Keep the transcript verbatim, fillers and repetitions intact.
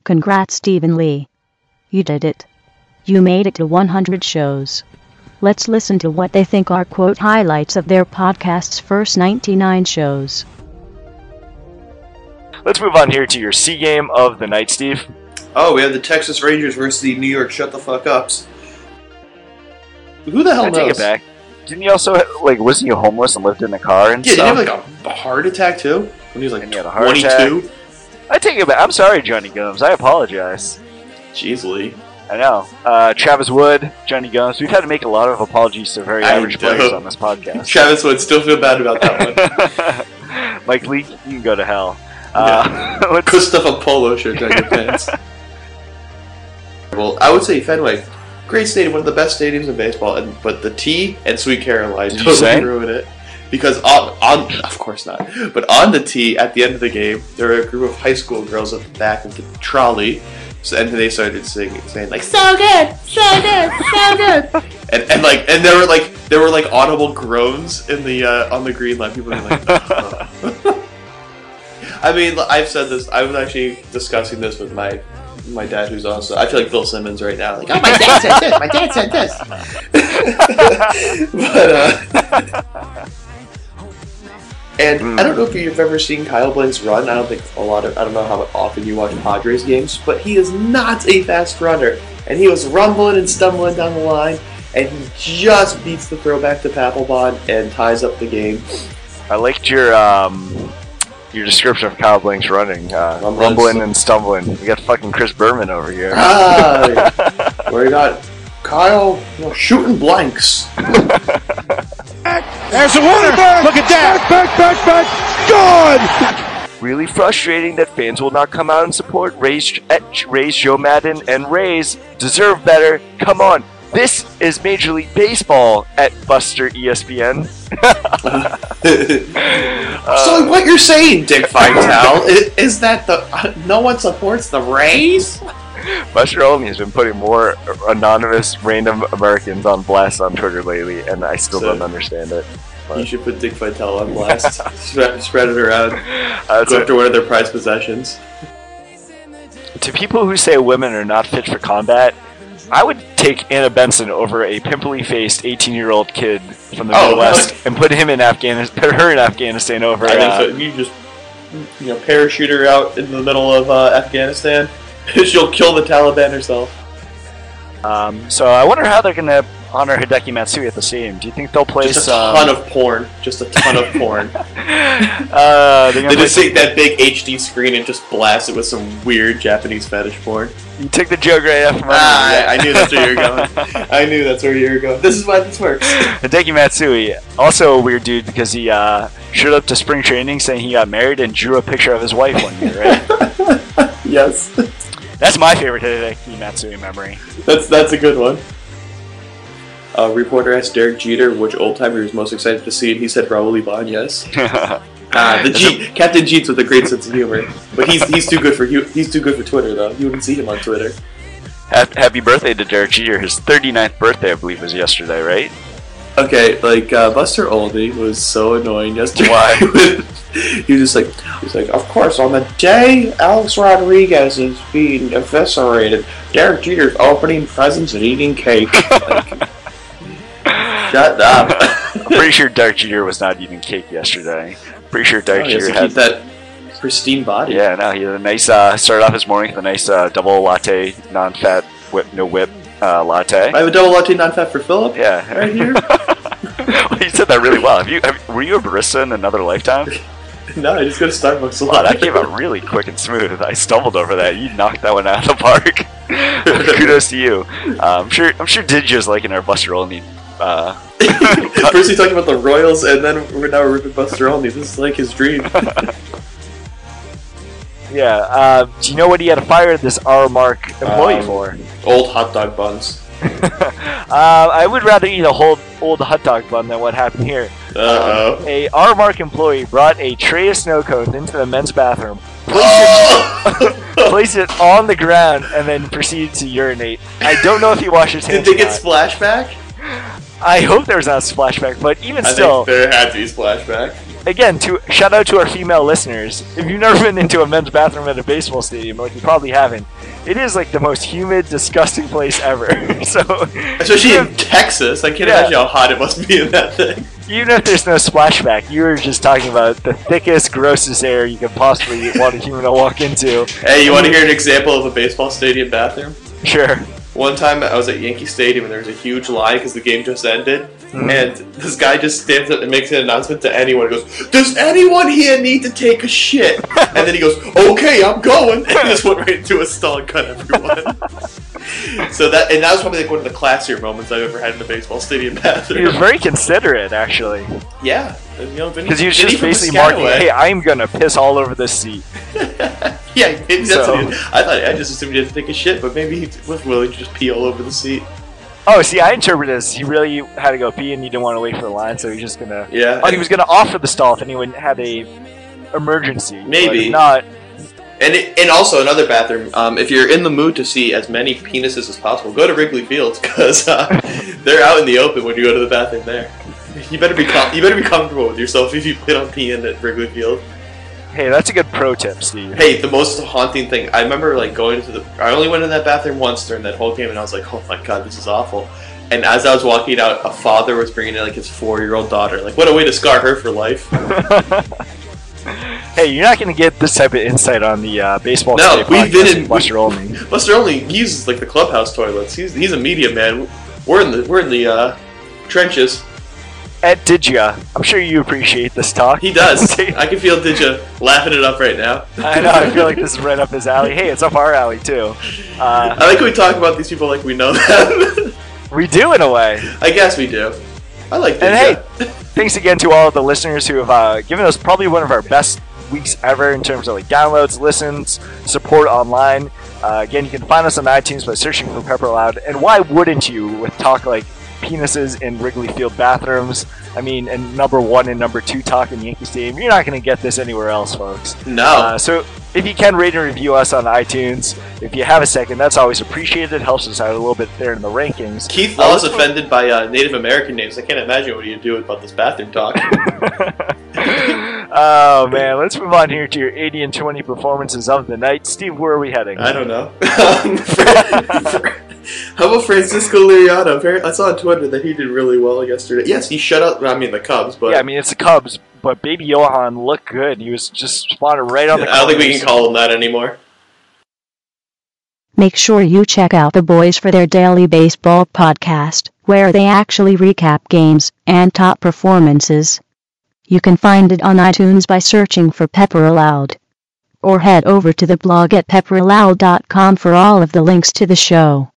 Congrats, Stephen Lee. You did it. You made it to one hundred shows. Let's listen to what they think are quote highlights of their podcast's first ninety-nine shows. Let's move on here to your C game of the night, Steve. Oh, we have the Texas Rangers versus the New York Shut the Fuck Ups. Who the hell I knows? take it back. Didn't he also, like, wasn't he homeless and lived in a car and Yeah, stuff? didn't he have like a, a heart attack too? When he was like And he had a heart twenty-two? attack. I take it back. I'm sorry, Johnny Gomes. I apologize. Jeez, Lee. I know. Uh, Travis Wood, Johnny Gomes. We've had to make a lot of apologies to very I average know. players on this podcast. Travis would still feel bad about that one. Mike Lee, you can go to hell. Uh, Yeah. let's- Put stuff a polo shirt on your pants. Well, I would say Fenway. Great stadium, one of the best stadiums in baseball, and but the T and Sweet Caroline Did you totally say? ruin it. Because on, on, of course not, but on the tee at the end of the game, there were a group of high school girls at the back of the trolley, so, and they started singing, saying like, "So good, so good, so good," and and like, and there were like, there were like audible groans in the uh, on the green line. People were like, oh. I mean, I've said this. I was actually discussing this with my my dad, who's also, I feel like Bill Simmons right now. Like, oh, my dad said this. My dad said this. but uh, and Mm. I don't know if you've ever seen Kyle Blank's run. I don't think a lot of. I don't know how often you watch Padres games, but he is not a fast runner, and he was rumbling and stumbling down the line, and he just beats the throwback to Papelbon and ties up the game. I liked your um, your description of Kyle Blank's running. Uh, Rumbling rumbling and and stumbling. We got fucking Chris Berman over here. Ah, where you got Kyle you know, shooting blanks. There's a winner! Look at that! Back, back, back, back! Gone! Really frustrating that fans will not come out and support Rays, Rays Joe Madden, and Rays deserve better. Come on. This is Major League Baseball at Buster E S P N. So what you're saying, Dick Vitale, is, is that the uh, no one supports the Rays? Buster Olney has been putting more anonymous random Americans on blast on Twitter lately, and I still So- don't understand it. You should put Dick Vitale on blast. spread, spread it around. Uh, Go after one of their prized possessions. to people who say women are not fit for combat, I would take Anna Benson over a pimply-faced eighteen-year-old kid from the Oh, Midwest really? and put him in Afghanistan, put her in Afghanistan over. I think uh, so. You just you know parachute her out in the middle of uh, Afghanistan. She'll kill the Taliban herself. um, so I wonder how they're going to honor Hideki Matsui at the stadium. Do you think they'll place Just a ton of porn. Just a ton of porn. uh, they're gonna They just place- take that big H D screen and just blast it with some weird Japanese fetish porn. You took the joke right off from Ah, under me. I, I knew that's where you were going. I knew that's where you were going. This is why this works. Hideki Matsui, also a weird dude because he uh, showed up to spring training saying he got married and drew a picture of his wife one year, right? Yes, That's my favorite Hideki Matsui memory. that's that's a good one. A reporter asked Derek Jeter which old timer he was most excited to see, and he said Raul Ibanez. Ah, the Jeet, Captain Jeets with a great sense of humor, but he's he's too good for hu- he's too good for Twitter though. You wouldn't see him on Twitter. Happy birthday to Derek Jeter. His thirty-ninth birthday, I believe, was yesterday, right? Okay, like uh, Buster Olney was so annoying yesterday. Why? He was just like, he's like, of course, on the day Alex Rodriguez is being eviscerated, Derek Jeter's opening presents and eating cake. Like, shut up. I'm pretty sure Derek Jeter was not eating cake yesterday. Pretty sure Derek Oh, he has Jeter to had keep that pristine body. Yeah, no, he had a nice. Uh, started off his morning with a nice uh, double latte, non-fat, whip, no whip uh, latte. I have a double latte non-fat for Philip. Yeah, Right here. Well, you said that really well. Have you? Have, were you a barista in another lifetime? No, I just go to Starbucks a Wow, lot. that came out really quick and smooth. I stumbled over that. You knocked that one out of the park. Kudos to you. Uh, I'm sure. I'm sure Digi's liking our Buster Olney. Uh, First he talked about the Royals, and then we're now ripping Buster Olney. This is like his dream. yeah. Uh, do you know what he had to fire this R Mark employee Um, for? Old hot dog buns. uh, I would rather eat a whole old hot dog bun than what happened here. Uh-oh. Um, a R Mark employee brought a tray of snow cones into the men's bathroom, placed, Oh! it, placed it on the ground, and then proceeded to urinate. I don't know if he washed his Did hands. they or get not. splashback? I hope there was not a splashback, but even I still, think there had to be splashback. again, to shout out to our female listeners. If you've never been into a men's bathroom at a baseball stadium, like you probably haven't, it is like the most humid, disgusting place ever. So, especially in Texas, I can't yeah. imagine how hot it must be in that thing. Even if there's no splashback, you were just talking about the thickest, grossest air you could possibly want a human to walk into. Hey, you want to hear an example of a baseball stadium bathroom? Sure. One time I was at Yankee Stadium and there was a huge line because the game just ended. Mm-hmm. And this guy just stands up and makes an announcement to anyone. He goes, "Does anyone here need to take a shit?" And then he goes, "Okay, I'm going." And he just went right into a stall and cut everyone. So that, and that was probably like one of the classier moments I've ever had in a baseball stadium bathroom. He was very considerate, actually. Yeah. You know, because he was just basically marking, "Hey, I'm going to piss all over this seat." Yeah, maybe that's so, what he did. I thought I just assumed he had to take a shit, but maybe he was willing to just pee all over the seat. Oh, see, I interpret it as he really had to go pee and he didn't want to wait for the line, so he was just gonna. Yeah. Oh, he was gonna offer the stall if anyone had a emergency. Maybe not. And it, and also another bathroom. Um, if you're in the mood to see as many penises as possible, go to Wrigley Field because uh, they're out in the open when you go to the bathroom there. You better be com- you better be comfortable with yourself if you plan on peeing at Wrigley Field. Hey, that's a good pro tip, Steve. Hey, the most haunting thing, I remember like going to the, I only went in that bathroom once during that whole game and I was like, oh my god, this is awful. And as I was walking out, a father was bringing in like his four-year-old daughter. Like, what a way to scar her for life. Hey, you're not going to get this type of insight on the uh, baseball. No, we've been in Buster Olney. Buster Olney, he uses like the clubhouse toilets. He's he's a media man. We're in the we're in the uh, trenches. Ed Didja, I'm sure you appreciate this talk. He does. I can feel Didja laughing it up right now. I know. I feel like this is right up his alley. Hey, it's up our alley too. Uh, I like when we talk about these people like we know them. We do in a way. I guess we do. I like Didja. And hey, thanks again to all of the listeners who have uh, given us probably one of our best weeks ever in terms of like downloads, listens, support online. Uh, again, you can find us on iTunes by searching for Pepper Loud. And why wouldn't you with talk like penises in Wrigley Field bathrooms? I mean, and number one and number two talk in Yankee Stadium. You're not going to get this anywhere else, folks. No. Uh, so if you can rate and review us on iTunes, if you have a second, that's always appreciated. It helps us out a little bit there in the rankings. Keith Law is uh, offended by uh, Native American names. I can't imagine what you do about this bathroom talk. Oh man, let's move on here to your eighty and twenty performances of the night. Steve, where are we heading? I don't know. How about Francisco Liriano? I saw on Twitter that he did really well yesterday. Yes, he shut out, I mean, the Cubs, but... Yeah, I mean, it's the Cubs, but Baby Johan looked good. He was just spotted right on the I don't think we can call him that anymore. Make sure you check out the boys for their daily baseball podcast, where they actually recap games and top performances. You can find it on iTunes by searching for Pepper Aloud. Or head over to the blog at pepper aloud dot com for all of the links to the show.